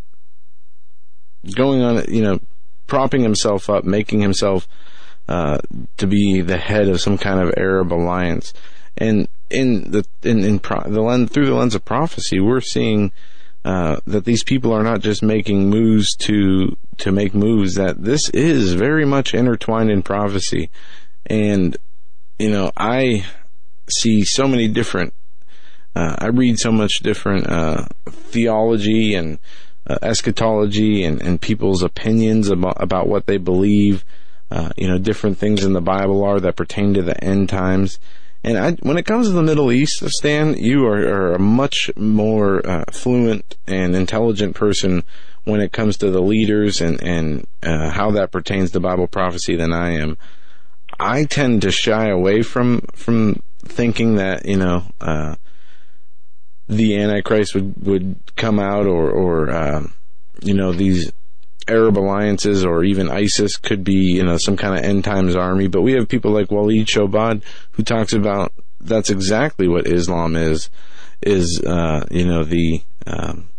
going on, you know, propping himself up, making himself, uh, to be the head of some kind of Arab alliance. And in the, in, in pro, the lens, through the lens of prophecy, we're seeing, uh, that these people are not just making moves to, to make moves, that this is very much intertwined in prophecy. And you know, I see so many different, uh, I read so much different uh, theology and uh, eschatology and, and people's opinions about, about what they believe, uh, you know, different things in the Bible are that pertain to the end times. And I, when it comes to the Middle East, Stan, you are, are a much more uh, fluent and intelligent person when it comes to the leaders and, and uh, how that pertains to Bible prophecy than I am. I tend to shy away from from thinking that, you know, uh, the Antichrist would, would come out or, or um, you know, these Arab alliances or even ISIS could be, you know, some kind of end times army. But we have people like Waleed Shobad who talks about that's exactly what Islam is, is, uh, you know, the, um,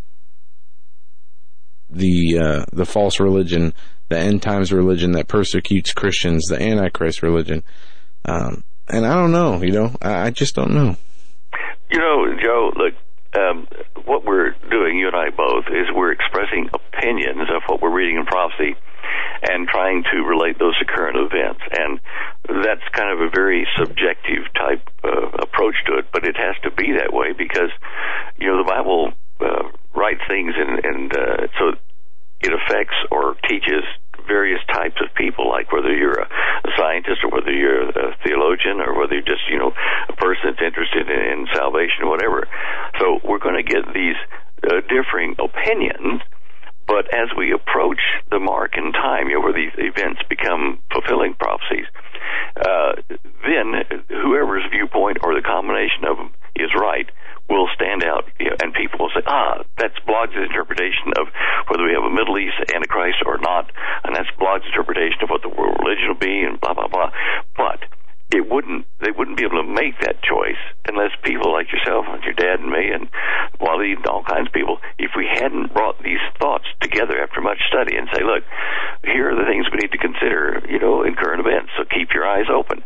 the, uh, the false religion, the end times religion that persecutes Christians, the Antichrist religion. Um, and I don't know, you know, I, I just don't know. You know, Joe, look, um, what we're doing, you and I both, is we're expressing opinions of what we're reading in prophecy and trying to relate those to current events. And that's kind of a very subjective type uh, approach to it, but it has to be that way because, you know, the Bible uh, writes things and, and uh, so it affects or teaches various types of people, like whether you're a, a scientist or whether you're a theologian or whether you're just, you know, a person that's interested in, in salvation or whatever. So we're going to get these uh, differing opinions, but as we approach the mark in time, you know, where these events become fulfilling prophecies, uh, then whoever's viewpoint or the combination of them is right will stand out, you know, and people will say, ah, that's Blogg's interpretation of whether we have a Middle East Antichrist or not, and that's Blogg's interpretation of what the world religion will be, and blah, blah, blah. But it wouldn't, they wouldn't be able to make that choice unless people like yourself and your dad and me and Waleed and all kinds of people, if we hadn't brought these thoughts together after much study and say, look, here are the things we need to consider, you know, in current events, so keep your eyes open.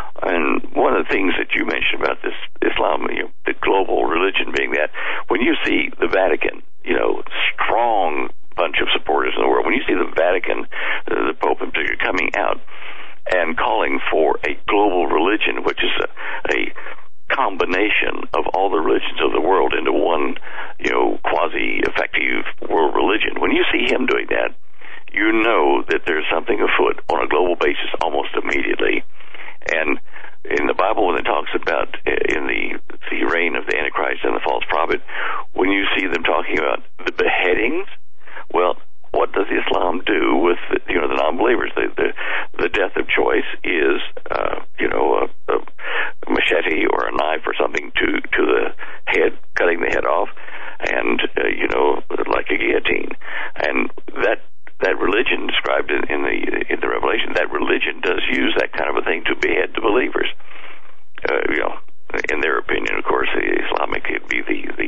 And one of the things that you mentioned about this Islam, you know, the global religion being that, when you see the Vatican, you know, strong bunch of supporters in the world, when you see the Vatican, uh, the Pope in particular, coming out and calling for a global religion, which is a, a combination of all the religions of the world into one, you know, quasi-effective world religion, when you see him doing that, you know that there's something afoot on a global basis almost immediately. And in the Bible, when it talks about in the the reign of the Antichrist and the false prophet, when you see them talking about the beheadings, well, what does Islam do with, you know, the non-believers? The the, the death of choice is, uh, you know, a, a machete or a knife or something to to the head, cutting the head off, and uh, you know, like a guillotine. And that that religion described in, in the in the Revelation, that religion does use that kind of a thing to behead the believers. Uh, you know, in their opinion, of course, the Islamic would be the the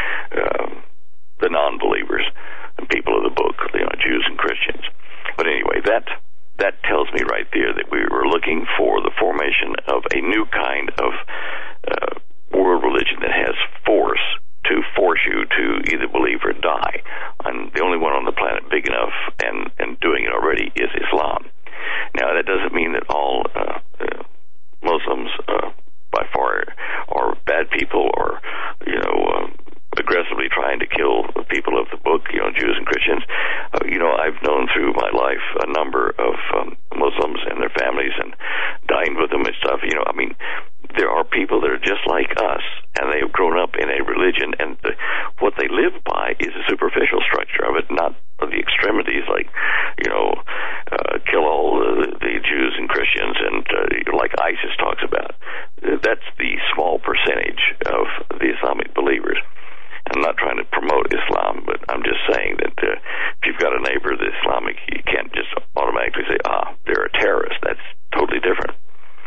uh, the non-believers, the people of the book, you know, Jews and Christians. But anyway, that that tells me right there that we were looking for the formation of a new kind of uh, world religion that has force to force you to either believe or die. And the only one on the planet big enough and, and doing it already is Islam. Now, that doesn't mean that all uh, uh, Muslims uh, by far are bad people or, you know, uh, aggressively trying to kill the people of the book, you know, Jews and Christians. Uh, you know, I've known through my life a number of um, Muslims and their families and dined with them and stuff. You know, I mean, there are people that are just like us, and they have grown up in a religion, and the, what they live by is a superficial structure of it, not the extremities like, you know, uh, kill all the, the Jews and Christians, and uh, like ISIS talks about. That's the small percentage of the Islamic believers. I'm not trying to promote Islam, but I'm just saying that uh, if you've got a neighbor that's Islamic, you can't just automatically say, ah, they're a terrorist. That's totally different.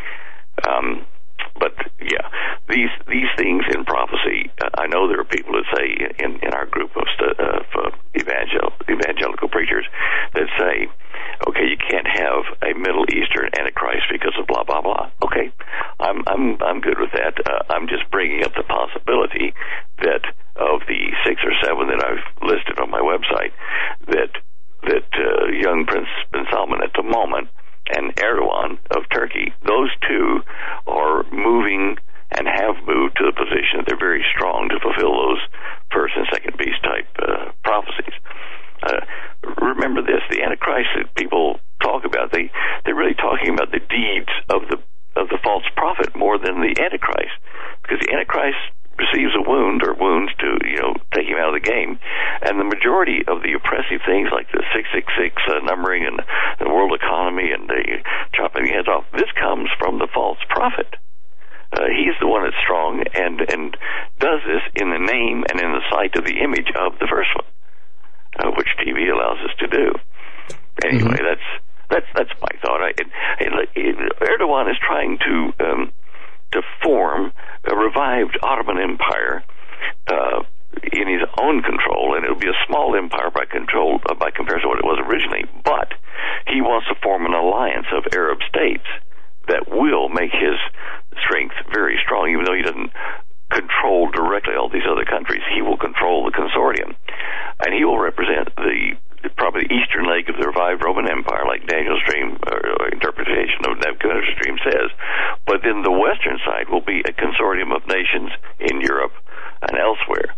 Um, but, yeah, these these things in prophecy, uh, I know there are people that say in, in our group of, stu- of uh, evangel- evangelical preachers that say, okay, you can't have a Middle Eastern Antichrist because of blah, blah, blah. Okay, I'm I'm I'm good with that. Uh, I'm just bringing up the possibility that of the six or seven that I've listed on my website, that that uh, young Prince bin Salman at the moment and Erdogan of Turkey, those two are moving and have moved to the position that they're very strong to fulfill those first and second beast type uh, prophecies. Uh, remember this: the Antichrist that people talk about, they they're really talking about the deeds of the of the false prophet more than the Antichrist, because the Antichrist receives a wound or wounds to, you know, take him out of the game. And the majority of the oppressive things like the six six six uh, numbering and the world economy and the chopping the heads off, this comes from the false prophet. Uh, he's the one that's strong and, and does this in the name and in the sight of the image of the first one, uh, which T V allows us to do. Anyway, mm-hmm. that's that's that's my thought. I, it, it, Erdogan is trying to um, to form a revived Ottoman Empire uh, in his own control, and it'll be a small empire by control uh, by comparison to what it was originally. But he wants to form an alliance of Arab states that will make his strength very strong, even though he doesn't control directly all these other countries. He will control the consortium, and he will represent the probably the eastern leg of the revived Roman Empire, like Daniel's dream or, or interpretation of Nebuchadnezzar's dream says. But then the western side will be a consortium of nations in Europe and elsewhere.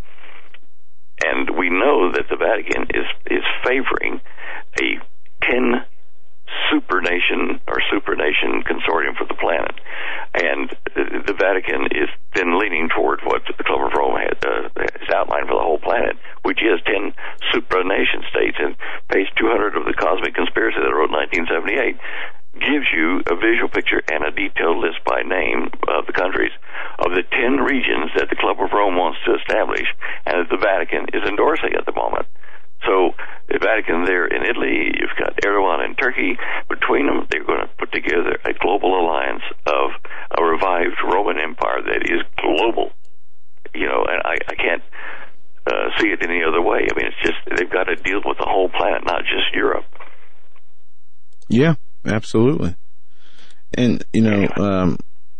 And we know that the Vatican is is favoring a ten supernation or supernation consortium for the planet, and the Vatican is then leaning toward what the Club of Rome has, uh, has outlined for the whole planet, which is ten supranation states. And page two hundred of the Cosmic Conspiracy that I wrote in nineteen seventy-eight gives you a visual picture and a detailed list by name of the countries of the ten regions that the Club of Rome wants to establish and that the Vatican is endorsing at the moment. So the Vatican there in Italy, you've got Erdogan in Turkey. Between them, they're going to put together a global alliance of a revived Roman Empire that is global. You know, and I, I can't uh, see it any other way. I mean, it's just they've got to deal with the whole planet, not just Europe. Yeah, absolutely. And, you know, anyway. um,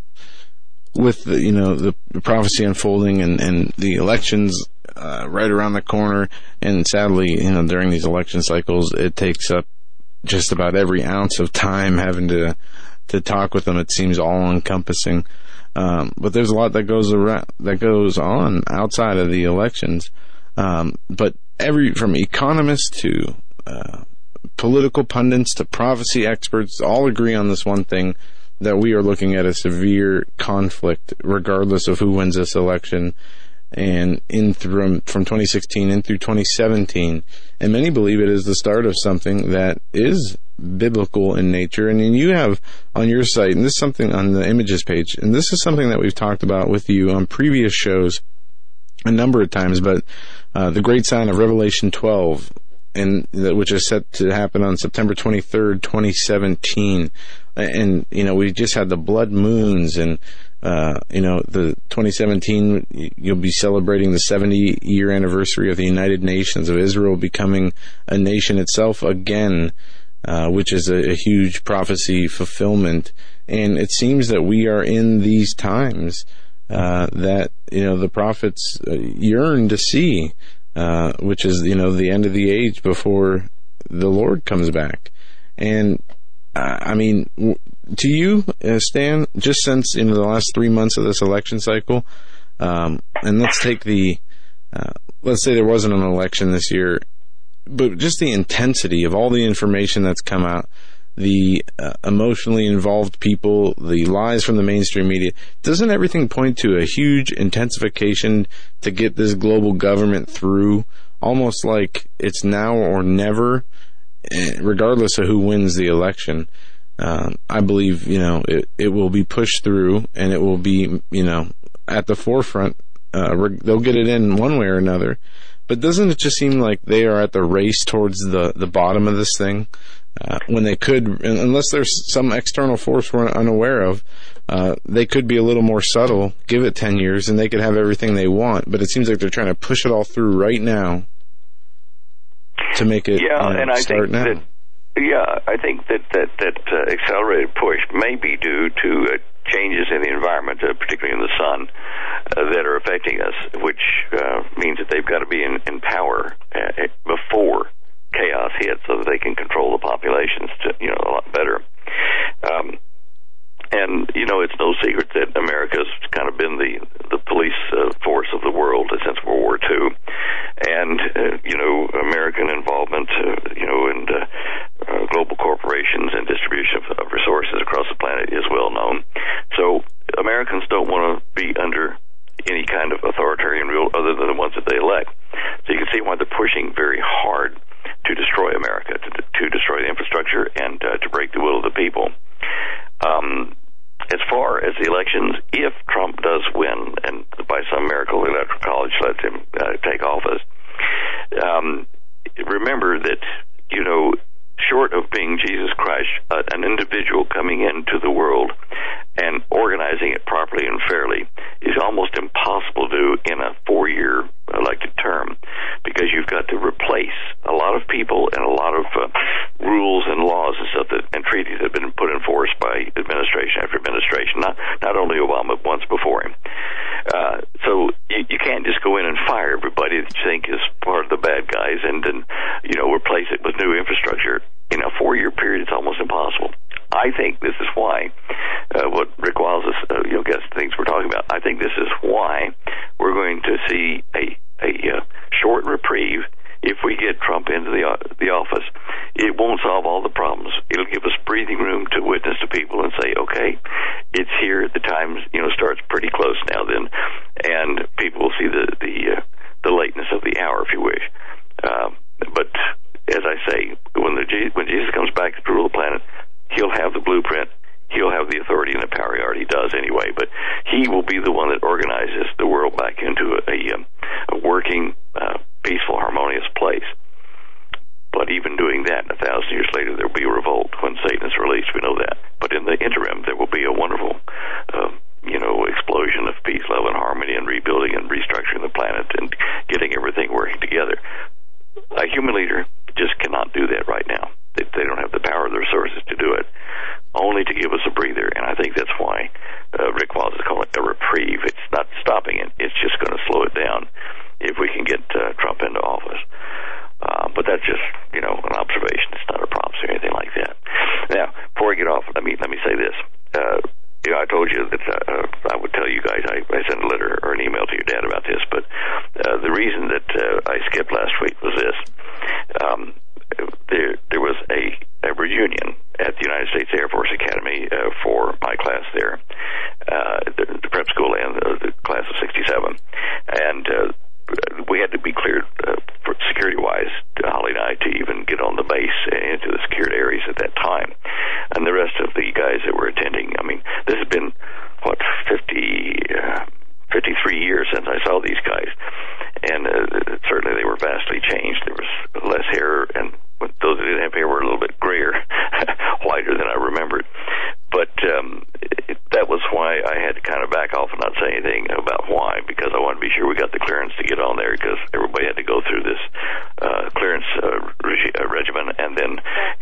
with the, you know, the, the prophecy unfolding and, and the elections Uh, right around the corner, and sadly, you know, during these election cycles, it takes up just about every ounce of time having to to talk with them. It seems all encompassing, um, but there's a lot that goes around that goes on outside of the elections. Um, but every from economists to uh, political pundits to prophecy experts all agree on this one thing: that we are looking at a severe conflict, regardless of who wins this election. And in through, from twenty sixteen in through twenty seventeen, and many believe it is the start of something that is biblical in nature. And then you have on your site, and this is something on the images page, and this is something that we've talked about with you on previous shows a number of times, but uh, the great sign of Revelation twelve, and which is set to happen on September twenty-third, twenty seventeen. And, you know, we just had the blood moons, and Uh, you know, the twenty seventeen, you'll be celebrating the seventy year anniversary of the United Nations, of Israel becoming a nation itself again, uh, which is a, a huge prophecy fulfillment. And it seems that we are in these times, uh, that, you know, the prophets yearn to see, uh, which is, you know, the end of the age before the Lord comes back. And, uh, I mean, w- to you, uh, Stan, just since, you know, the last three months of this election cycle, um, and let's take the, uh, let's say there wasn't an election this year, but just the intensity of all the information that's come out, the uh, emotionally involved people, the lies from the mainstream media, doesn't everything point to a huge intensification to get this global government through, almost like it's now or never, regardless of who wins the election? Um, I believe, you know, it, it will be pushed through, and it will be, you know, at the forefront. Uh, they'll get it in one way or another. But doesn't it just seem like they are at the race towards the, the bottom of this thing? Uh, when they could, unless there's some external force we're unaware of, uh, they could be a little more subtle, give it ten years, and they could have everything they want. But it seems like they're trying to push it all through right now to make it yeah, you know, and I start think now. That- Yeah, I think that that, that uh, accelerated push may be due to uh, changes in the environment, uh, particularly in the sun, uh, that are affecting us, which uh, means that they've got to be in, in power uh, before chaos hits, so that they can control the populations, to, you know, a lot better. Um, and you know, it's no secret that America's kind of been the the police uh, force of the world since World War Two, and uh, you know, American involvement, uh, you know, in uh, uh, global corporations and distribution of, of resources across the planet is well known. So Americans don't want to be under any kind of authoritarian rule other than the ones that they elect. So you can see why they're pushing very hard to destroy America, to, to destroy the infrastructure, and uh, to break the will of the people. Um, as far as the elections, if Trump does win, and by some miracle the Electoral College lets him uh, take office, um, remember that, you know, short of being Jesus Christ, uh, an individual coming into the world and organizing it properly and fairly is almost impossible to do in a four-year elected term, because you've got to replace a lot of people and a lot of uh, rules and laws and stuff that, and treaties that have been put in force by administration after administration, not not only Obama, but once before him. Uh, so you, you can't just go in and fire everybody that you think is part of the bad guys and then, you know, replace it with new infrastructure. In a four-year period, it's almost impossible. I think this is why, uh, what Rick Wiles is, uh, you know, guess the things we're talking about, I think this is why we're going to see a, a uh, short reprieve if we get Trump into the uh, the office. It won't solve all the problems. It'll give us breathing room to witness to people and say, okay, it's here. The time, you know, starts pretty close now then, and people will see the the, uh, the lateness of the hour, if you wish. Uh, but as I say, when the when Jesus comes back to rule the planet, he'll have the blueprint. He'll have the authority and the power. He already does anyway. But he will be the one that organizes the world back into a, a, a working, uh, peaceful, harmonious place. But even doing that, a thousand years later, there will be a revolt when Satan is released. We know that. But in the interim, there will be a wonderful, uh, you know, explosion of peace, love, and harmony, and rebuilding and restructuring the planet and getting everything working together. A human leader just cannot do that right now. They, they don't have the power or the resources to do it, only to give us a breather. And I think that's why uh, Rick Wiles is calling it a reprieve. It's not stopping it. It's just going to slow it down if we can get uh, Trump into office. Uh, but that's just, you know, an observation. It's not a prophecy or anything like that. Now, before I get off, let me let me say this. Uh, you know, I told you that uh, I would tell you guys. I, I sent a letter or an email to your dad about this. But uh, the reason that uh, I skipped last week was this. Um, there, there was a, a reunion at the United States Air Force Academy uh, for my class there, uh, the, the prep school and the, the class of sixty-seven. And uh, we had to be cleared uh, for security-wise, Holly and I, to even get on the base into the secured areas at that time. And the rest of the guys that were attending, I mean, this has been, what, fifty, uh, fifty-three years since I saw these guys. And uh, certainly they were vastly changed. There was less hair, and those that didn't have hair were a little bit grayer, whiter than I remembered. But um, it, that was why I had to kind of back off and not say anything about why, because I wanted to be sure we got the clearance to get on there, because everybody had to go through this uh, clearance uh, regi- uh, regimen. And then,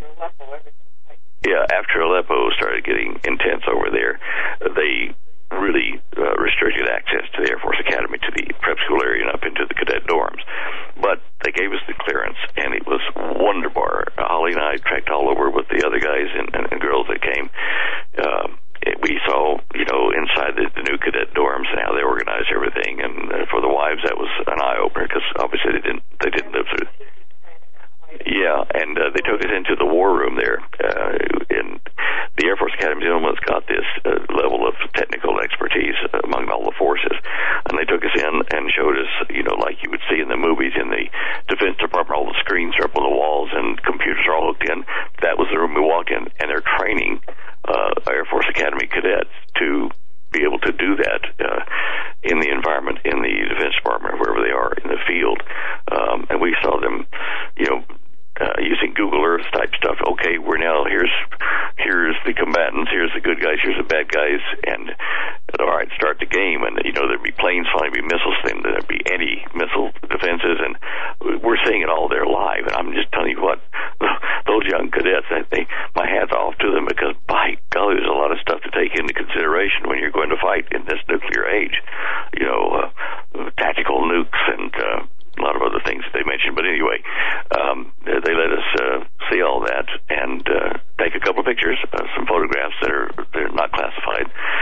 yeah, after Aleppo started getting intense over there, they really uh, restricted access to the Air Force Academy, to the prep school area, and up into the cadet dorms. But they gave us the clearance, and it was wonderbar. Holly and I trekked all over with the other guys and, and, and girls that came. Um, it, we saw, you know, inside the, the new cadet dorms and how they organized everything. And uh, for the wives, that was an eye-opener, because obviously they didn't they didn't live through. Yeah, and uh, they took us into the war room there. Uh, and the Air Force Academy almost got this uh, level of technical expertise among all the forces. And they took us in and showed us, you know, like you would see in the movies in the Defense Department, all the screens are up on the walls and computers are all hooked in. That was the room we walked in, and they're training uh, Air Force Academy cadets to be able to do that uh, in the environment, in the Defense Department, or wherever they are in the field. Um, and we saw them, you know, uh, using Google Earth type stuff. Okay, we're now, here's here's the combatants, here's the good guys, here's the bad guys, and all right, start the game. And, you know, there'd be planes flying, there'd be missiles, and there'd be anti-missile defenses, and we're seeing it all there live. And I'm just telling you what, those young cadets, I think my hat's off to them, because by golly, there's a lot of stuff to take into consideration when you're going to fight in this nuclear age. You know, uh, tactical nukes and uh, a lot of other things that they mentioned. But anyway, um, they let us uh, see all that and uh, take a couple of pictures, uh, some photographs that are they're not classified,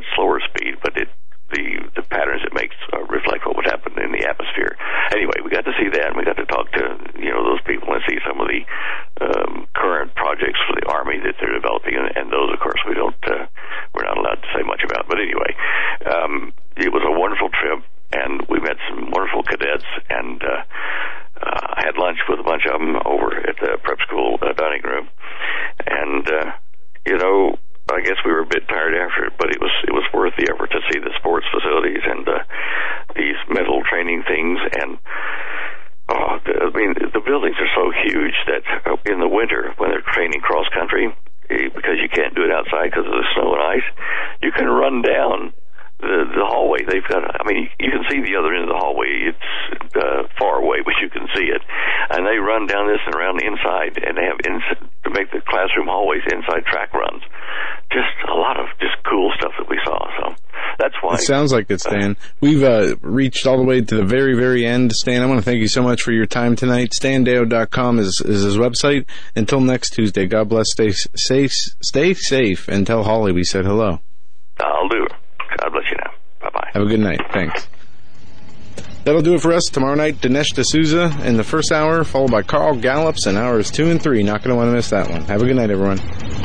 much slower speed, but it the the patterns it makes uh, reflect what would happen in the atmosphere. Anyway, we got to see that, and we got to talk to you know those people and see some of the um, current projects for the Army that they're developing, and, and those, of course, we don't uh, we're not allowed to say much about. But anyway, um, it was a wonderful trip, and we met some wonderful cadets, and uh, uh, I had lunch with a bunch of them over at the prep school uh, dining room, and uh, you know. I guess we were a bit tired after it, but it was it was worth the effort to see the sports facilities and uh, these mental training things. And oh, the, I mean, the buildings are so huge that in the winter when they're training cross country, because you can't do it outside because of the snow and ice, you can run down the the hallway. They've got. I mean, you can see the other end of the hallway. It's uh, far away, but you can see it. And they run down this and around the inside, and they have ins- to make the classroom hallways inside track runs. Just a lot of just cool stuff that we saw. So that's why. It sounds like it, Stan. We've uh, reached all the way to the very, very end. Stan, I want to thank you so much for your time tonight. Stan Deyo dot com is, is his website. Until next Tuesday, God bless. Stay safe. Stay safe. And tell Holly we said hello. I'll do. God bless you now. Bye-bye. Have a good night. Thanks. That'll do it for us. Tomorrow night, Dinesh D'Souza in the first hour, followed by Carl Gallops in hours two and three. Not going to want to miss that one. Have a good night, everyone.